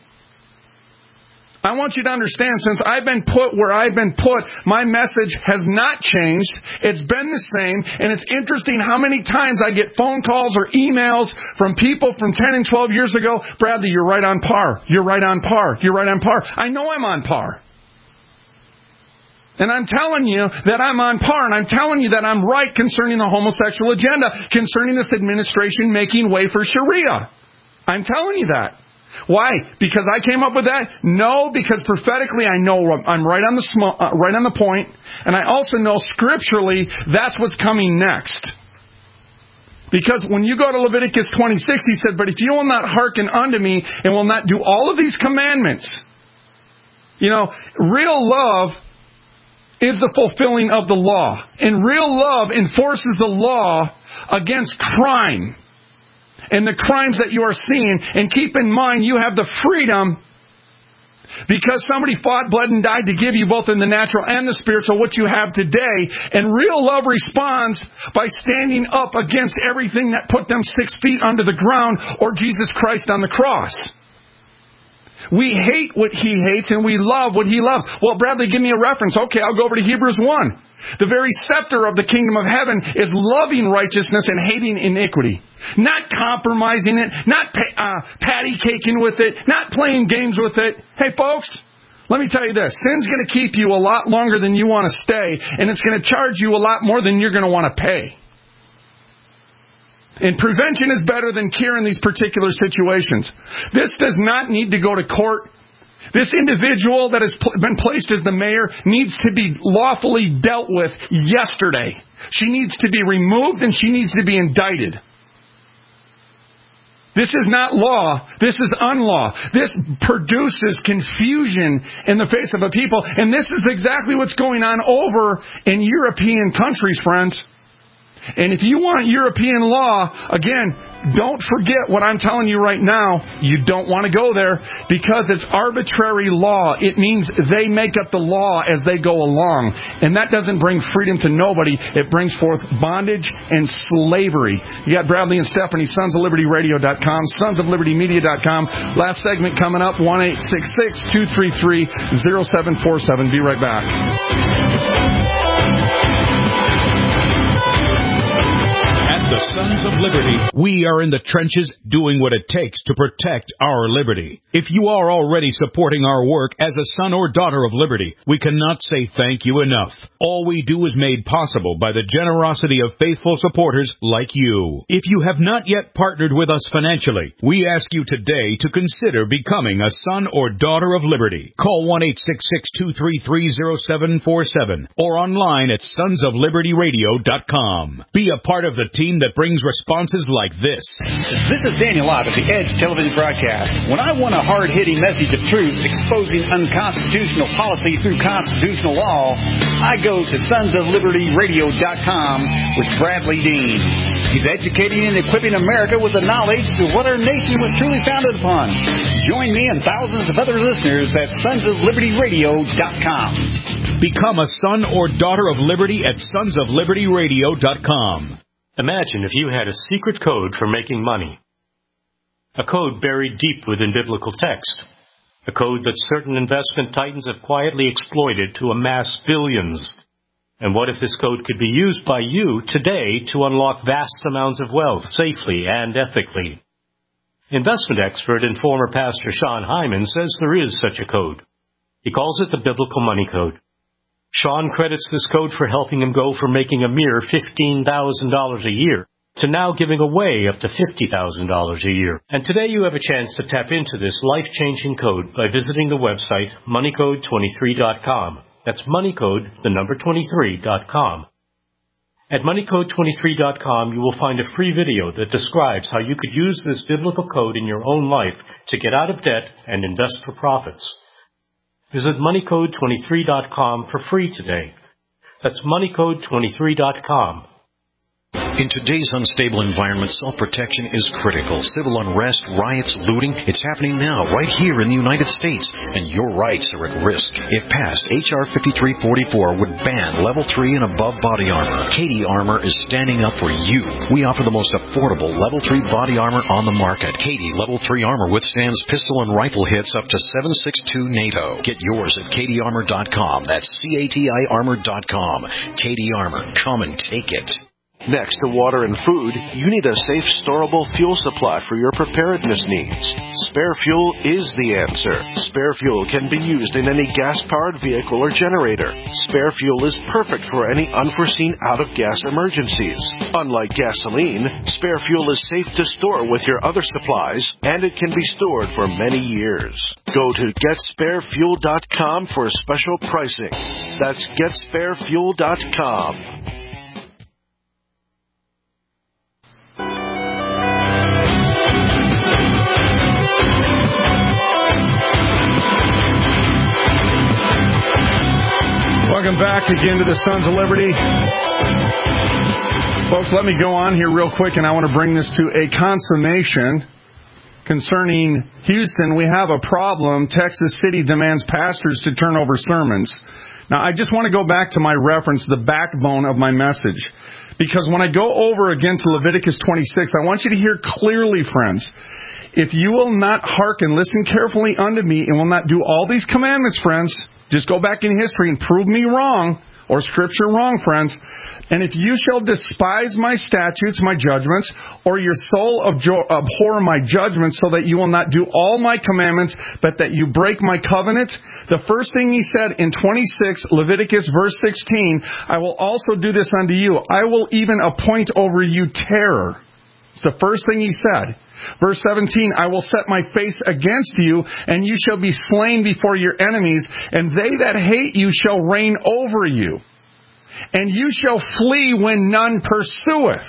I want you to understand, since I've been put where I've been put, my message has not changed. It's been the same. And it's interesting how many times I get phone calls or emails from people from ten and twelve years ago. Bradley, you're right on par. You're right on par. You're right on par. I know I'm on par. And I'm telling you that I'm on par. And I'm telling you that I'm right concerning the homosexual agenda, concerning this administration making way for Sharia. I'm telling you that. Why? Because I came up with that? No, because prophetically I know I'm right on the sm- uh, right on the point, and I also know scripturally that's what's coming next. Because when you go to Leviticus twenty-six, he said, "But if you will not hearken unto me and will not do all of these commandments," you know, real love is the fulfilling of the law, and real love enforces the law against crime. And the crimes that you are seeing. And keep in mind, you have the freedom because somebody fought, bled, and died to give you both in the natural and the spiritual what you have today. And real love responds by standing up against everything that put them six feet under the ground or Jesus Christ on the cross. We hate what He hates and we love what He loves. Well, Bradley, give me a reference. Okay, I'll go over to Hebrews one. The very scepter of the kingdom of heaven is loving righteousness and hating iniquity. Not compromising it, not uh, patty caking with it, not playing games with it. Hey, folks, let me tell you this. Sin's going to keep you a lot longer than you want to stay, and it's going to charge you a lot more than you're going to want to pay. And prevention is better than cure in these particular situations. This does not need to go to court. This individual that has been placed as the mayor needs to be lawfully dealt with yesterday. She needs to be removed and she needs to be indicted. This is not law. This is unlaw. This produces confusion in the face of a people. And this is exactly what's going on over in European countries, friends. And if you want European law, again, don't forget what I'm telling you right now. You don't want to go there because it's arbitrary law. It means they make up the law as they go along. And that doesn't bring freedom to nobody. It brings forth bondage and slavery. You got Bradley and Stephanie, sons of liberty radio dot com, sons of liberty media dot com. Last segment coming up, one eight six six, two three three, zero seven four seven. Be right back. The Sons of Liberty, we are in the trenches doing what it takes to protect our liberty. If you are already supporting our work as a son or daughter of liberty, we cannot say thank you enough. All we do is made possible by the generosity of faithful supporters like you. If you have not yet partnered with us financially, we ask you today to consider becoming a son or daughter of liberty. Call one eight six six, two three three, zero seven four seven or online at sons of liberty radio dot com. Be a part of the team that brings responses like this. This is Daniel Ott of the Edge television broadcast. When I want a hard-hitting message of truth exposing unconstitutional policy through constitutional law, I go to sons of liberty radio dot com with Bradley Dean. He's educating and equipping America with the knowledge of what our nation was truly founded upon. Join me and thousands of other listeners at sons of liberty radio dot com. Become a son or daughter of liberty at sons of liberty radio dot com. Imagine if you had a secret code for making money. A code buried deep within biblical text. A code that certain investment titans have quietly exploited to amass billions. And what if this code could be used by you today to unlock vast amounts of wealth safely and ethically? Investment expert and former pastor Sean Hyman says there is such a code. He calls it the Biblical Money Code. Sean credits this code for helping him go from making a mere fifteen thousand dollars a year to now giving away up to fifty thousand dollars a year. And today you have a chance to tap into this life-changing code by visiting the website money code twenty-three dot com. That's moneycode, the number twenty-three dot com. At money code twenty-three dot com, you will find a free video that describes how you could use this biblical code in your own life to get out of debt and invest for profits. Visit money code twenty-three dot com for free today. That's money code twenty-three dot com. In today's unstable environment, self-protection is critical. Civil unrest, riots, looting, it's happening now, right here in the United States, and your rights are at risk. If passed, H R fifty-three forty-four would ban level three and above body armor. Katie Armor is standing up for you. We offer the most affordable level three body armor on the market. Katie level three armor withstands pistol and rifle hits up to seven six two NATO. Get yours at katie armor dot com. That's C A T I armor dot com. Katie Armor. Come and take it. Next to water and food, you need a safe, storable fuel supply for your preparedness needs. Spare Fuel is the answer. Spare Fuel can be used in any gas-powered vehicle or generator. Spare Fuel is perfect for any unforeseen out-of-gas emergencies. Unlike gasoline, Spare Fuel is safe to store with your other supplies, and it can be stored for many years. Go to get spare fuel dot com for special pricing. That's get spare fuel dot com. Welcome back again to the Sons of Liberty. Folks, let me go on here real quick, and I want to bring this to a consummation concerning Houston. We have a problem. Texas City demands pastors to turn over sermons. Now, I just want to go back to my reference, the backbone of my message. Because when I go over again to Leviticus twenty-six, I want you to hear clearly, friends. If you will not hearken, listen carefully unto me, and will not do all these commandments, friends, just go back in history and prove me wrong, or Scripture wrong, friends. And if you shall despise my statutes, my judgments, or your soul abhor my judgments, so that you will not do all my commandments, but that you break my covenant. The first thing he said in twenty-six, Leviticus verse sixteen, I will also do this unto you. I will even appoint over you terror. It's the first thing he said. Verse seventeen, I will set my face against you, and you shall be slain before your enemies, and they that hate you shall reign over you. And you shall flee when none pursueth.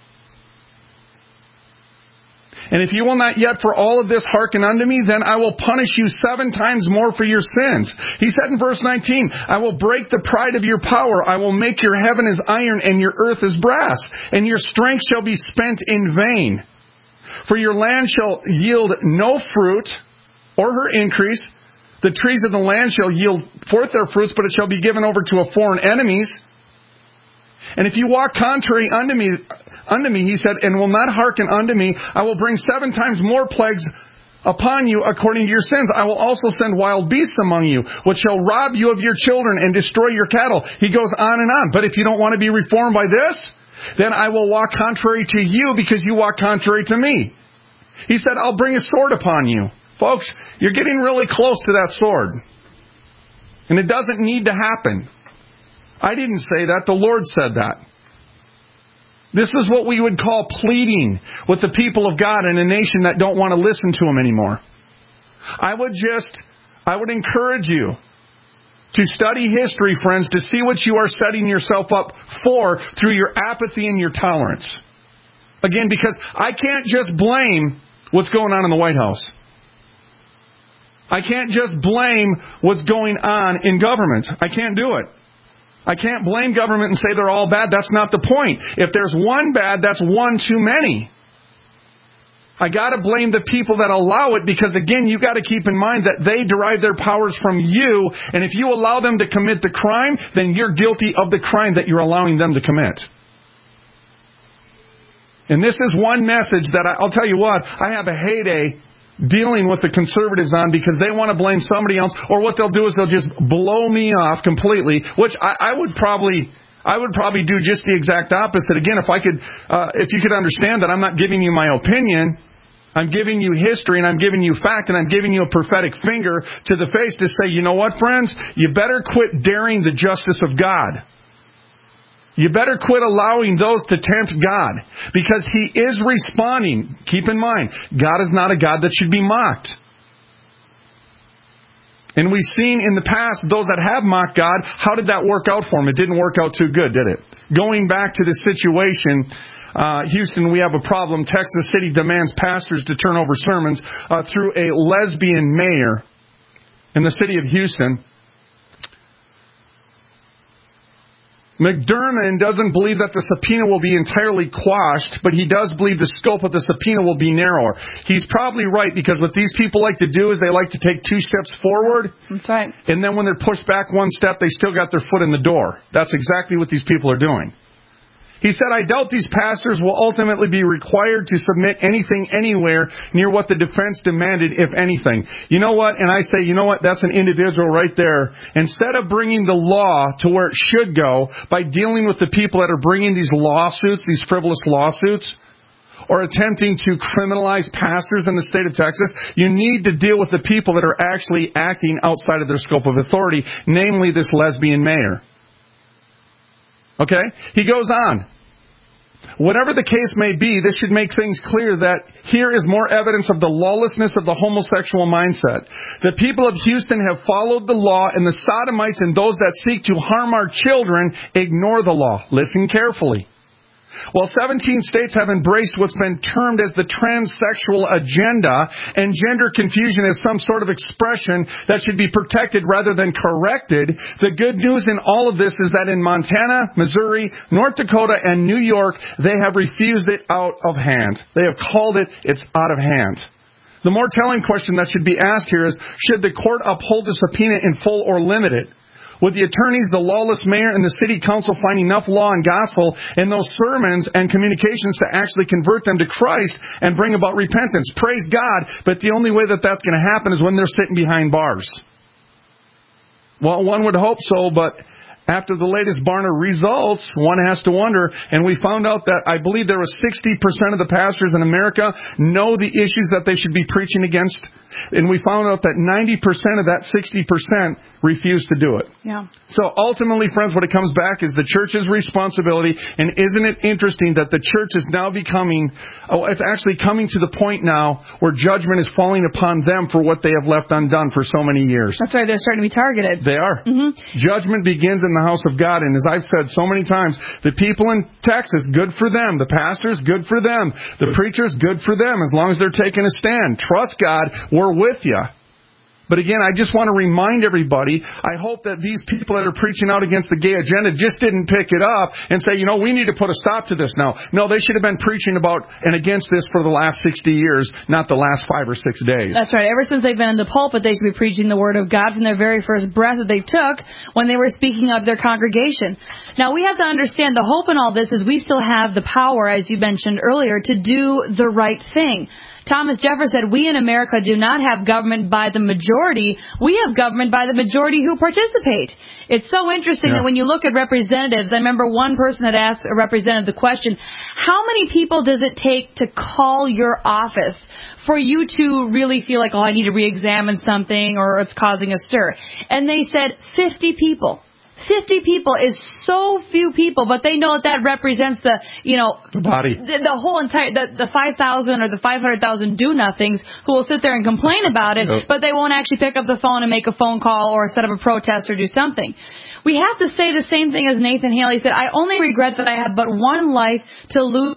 And if you will not yet for all of this hearken unto me, then I will punish you seven times more for your sins. He said in verse nineteen, I will break the pride of your power. I will make your heaven as iron and your earth as brass. And your strength shall be spent in vain. For your land shall yield no fruit or her increase. The trees of the land shall yield forth their fruits, but it shall be given over to a foreign enemies. And if you walk contrary unto me, unto me, he said, and will not hearken unto me, I will bring seven times more plagues upon you according to your sins. I will also send wild beasts among you, which shall rob you of your children and destroy your cattle. He goes on and on. But if you don't want to be reformed by this, then I will walk contrary to you because you walk contrary to me. He said, I'll bring a sword upon you. Folks, you're getting really close to that sword. And it doesn't need to happen. I didn't say that. The Lord said that. This is what we would call pleading with the people of God in a nation that don't want to listen to Him anymore. I would just, I would encourage you to study history, friends, to see what you are setting yourself up for through your apathy and your tolerance. Again, because I can't just blame what's going on in the White House. I can't just blame what's going on in government. I can't do it. I can't blame government and say they're all bad. That's not the point. If there's one bad, that's one too many. I got to blame the people that allow it because, again, you got to keep in mind that they derive their powers from you. And if you allow them to commit the crime, then you're guilty of the crime that you're allowing them to commit. And this is one message that I, I'll tell you what, I have a heyday dealing with the conservatives on because they want to blame somebody else, or what they'll do is they'll just blow me off completely, which I, I would probably I would probably do just the exact opposite. Again, if I could, uh, if you could understand that I'm not giving you my opinion, I'm giving you history and I'm giving you fact and I'm giving you a prophetic finger to the face to say, you know what, friends, you better quit daring the justice of God. You better quit allowing those to tempt God, because He is responding. Keep in mind, God is not a God that should be mocked. And we've seen in the past, those that have mocked God, how did that work out for them? It didn't work out too good, did it? Going back to the situation, uh, Houston, we have a problem. Texas City demands pastors to turn over sermons uh, through a lesbian mayor in the city of Houston. McDermott doesn't believe that the subpoena will be entirely quashed, but he does believe the scope of the subpoena will be narrower. He's probably right, because what these people like to do is they like to take two steps forward. That's right. And then when they're pushed back one step, they still got their foot in the door. That's exactly what these people are doing. He said, I doubt these pastors will ultimately be required to submit anything anywhere near what the defense demanded, if anything. You know what? And I say, you know what? That's an individual right there. Instead of bringing the law to where it should go by dealing with the people that are bringing these lawsuits, these frivolous lawsuits, or attempting to criminalize pastors in the state of Texas, you need to deal with the people that are actually acting outside of their scope of authority, namely this lesbian mayor. Okay? He goes on. Whatever the case may be, this should make things clear that here is more evidence of the lawlessness of the homosexual mindset. The people of Houston have followed the law, and the sodomites and those that seek to harm our children ignore the law. Listen carefully. While seventeen states have embraced what's been termed as the transsexual agenda, and gender confusion as some sort of expression that should be protected rather than corrected, the good news in all of this is that in Montana, Missouri, North Dakota, and New York, they have refused it out of hand. They have called it, it's out of hand. The more telling question that should be asked here is, should the court uphold the subpoena in full or limit it? Would the attorneys, the lawless mayor, and the city council find enough law and gospel in those sermons and communications to actually convert them to Christ and bring about repentance? Praise God, but the only way that that's going to happen is when they're sitting behind bars. Well, one would hope so, but after the latest Barna results, one has to wonder, and we found out that I believe there was sixty percent of the pastors in America know the issues that they should be preaching against, and we found out that ninety percent of that sixty percent refused to do it. Yeah. So ultimately, friends, what it comes back is the church's responsibility, and isn't it interesting that the church is now becoming, oh, it's actually coming to the point now where judgment is falling upon them for what they have left undone for so many years. That's right, they're starting to be targeted. They are. Mm-hmm. Judgment begins in the house of God, and as I've said so many times, the people in Texas, good for them. The pastors, good for them. The preachers, good for them, as long as they're taking a stand. Trust God, we're with you. But again, I just want to remind everybody, I hope that these people that are preaching out against the gay agenda just didn't pick it up and say, you know, we need to put a stop to this now. No, they should have been preaching about and against this for the last sixty years, not the last five or six days. That's right. Ever since they've been in the pulpit, they should be preaching the Word of God from their very first breath that they took when they were speaking of their congregation. Now, we have to understand the hope in all this is we still have the power, as you mentioned earlier, to do the right thing. Thomas Jefferson said, we in America do not have government by the majority. We have government by the majority who participate. It's so interesting yeah. that when you look at representatives, I remember one person had asked a representative the question, how many people does it take to call your office for you to really feel like, oh, I need to re-examine something or it's causing a stir? And they said fifty people. fifty people is so few people, but they know that that represents the, you know, the body, the, the whole entire, the, the five thousand or the five hundred thousand do-nothings who will sit there and complain about it, Yep. but they won't actually pick up the phone and make a phone call or set up a protest or do something. We have to say the same thing as Nathan Hale. He said, I only regret that I have but one life to lose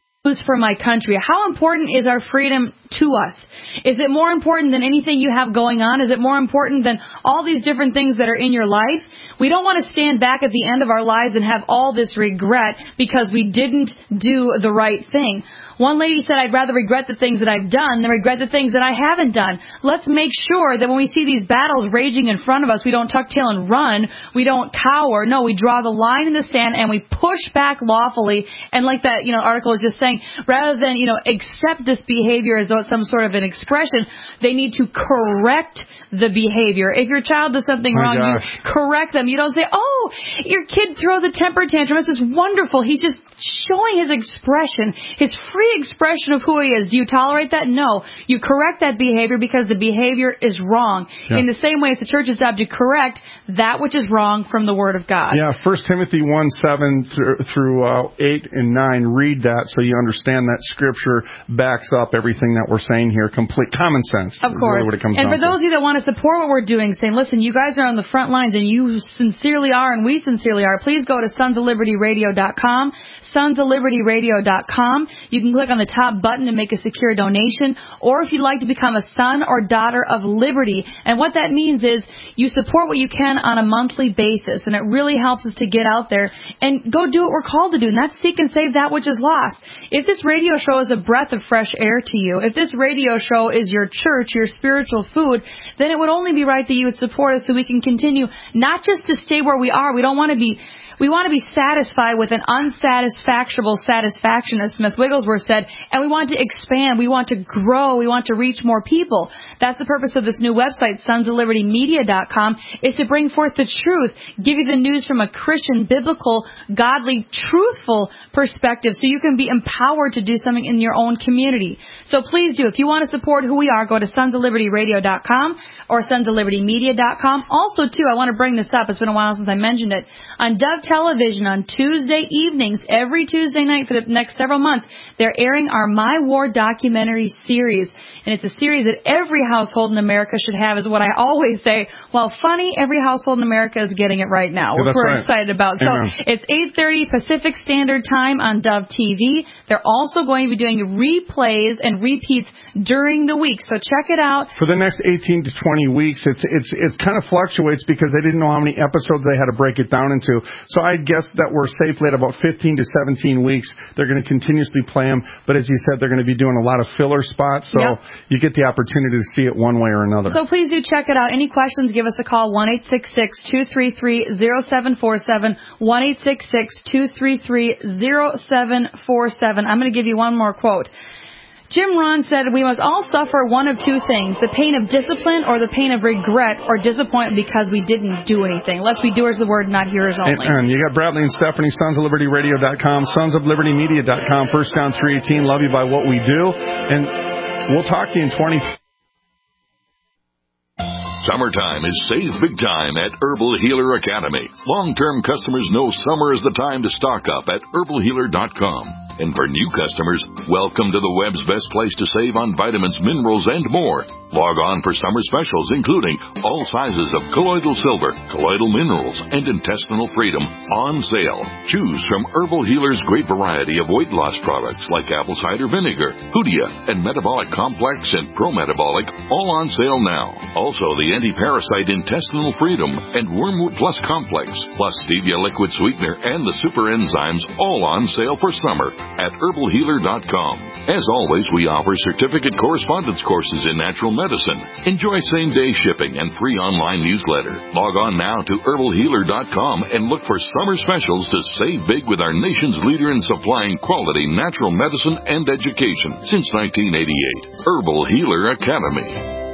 for my country. How important is our freedom to us? Is it more important than anything you have going on? Is it more important than all these different things that are in your life? We don't want to stand back at the end of our lives and have all this regret because we didn't do the right thing. One lady said, I'd rather regret the things that I've done than regret the things that I haven't done. Let's make sure that when we see these battles raging in front of us, we don't tuck tail and run. We don't cower. No, we draw the line in the sand and we push back lawfully. And like that, you know, article is just saying, rather than, you know, accept this behavior as though it's some sort of an expression, they need to correct the behavior. If your child does something oh wrong, gosh. you correct them. You don't say, oh, your kid throws a temper tantrum. This is wonderful. He's just showing his expression, his free expression of who he is. Do you tolerate that? No. You correct that behavior because the behavior is wrong. Yeah. In the same way, it's the church's job to correct that which is wrong from the Word of God. Yeah, First Timothy one, seven through, through uh, eight and nine. Read that so you understand that Scripture backs up everything that we're saying here. Complete common sense. Of course. Really what it comes and down for those to. of you that want to support what we're doing, saying, listen, you guys are on the front lines and you sincerely are and we sincerely are, please go to sons of liberty radio dot com, sons of liberty radio dot com. You can click on the top button to make a secure donation, or if you'd like to become a son or daughter of liberty. And what that means is you support what you can on a monthly basis, and it really helps us to get out there and go do what we're called to do, and that's seek and save that which is lost. If this radio show is a breath of fresh air to you, if this radio show is your church, your spiritual food, then it would only be right that you would support us so we can continue not just to stay where we are. We don't want to be We want to be satisfied with an unsatisfactual satisfaction, as Smith Wigglesworth said, and we want to expand. We want to grow. We want to reach more people. That's the purpose of this new website, sons of liberty media dot com, is to bring forth the truth, give you the news from a Christian, biblical, godly, truthful perspective so you can be empowered to do something in your own community. So please do. If you want to support who we are, go to sons of liberty radio dot com or sons of liberty media dot com. Also, too, I want to bring this up. It's been a while since I mentioned it. On Dove Television on Tuesday evenings, every Tuesday night for the next several months, they're airing our My War documentary series. And it's a series that every household in America should have, is what I always say. Well, funny, every household in America is getting it right now, yeah, which we're right. excited about. Amen. So it's eight thirty Pacific Standard Time on Dove T V. They're also going to be doing replays and repeats during the week. So check it out. For the next eighteen to twenty weeks, it's it's it's kind of fluctuates because they didn't know how many episodes they had to break it down into. So I guess that we're safely at about fifteen to seventeen weeks. They're going to continuously play them. But as you said, they're going to be doing a lot of filler spots. So yep. you get the opportunity to see it one way or another. So please do check it out. Any questions, give us a call, one eight six six, two three three, zero seven four seven, one eight six six, two three three, zero seven four seven. I'm going to give you one more quote. Jim Rohn said, we must all suffer one of two things, the pain of discipline or the pain of regret or disappointment because we didn't do anything. Let's be doers of the word, not hearers only. And, and you got Bradley and Stephanie, sons of liberty radio dot com, sons of liberty media dot com, first down three eighteen. Love you by what we do. And we'll talk to you in twenty. Summertime is save big time at Herbal Healer Academy. Long-term customers know summer is the time to stock up at herbal healer dot com. And for new customers, welcome to the web's best place to save on vitamins, minerals, and more. Log on for summer specials, including all sizes of colloidal silver, colloidal minerals, and intestinal freedom on sale. Choose from Herbal Healer's great variety of weight loss products like apple cider vinegar, Hoodia, and Metabolic Complex and Pro Metabolic, all on sale now. Also, the anti-parasite intestinal freedom and Wormwood Plus Complex, plus Stevia liquid sweetener and the super enzymes, all on sale for summer at herbal healer dot com. As always, we offer certificate correspondence courses in natural medicine. Enjoy same-day shipping and free online newsletter. Log on now to herbal healer dot com and look for summer specials to save big with our nation's leader in supplying quality natural medicine and education since nineteen eighty-eight. Herbal Healer Academy.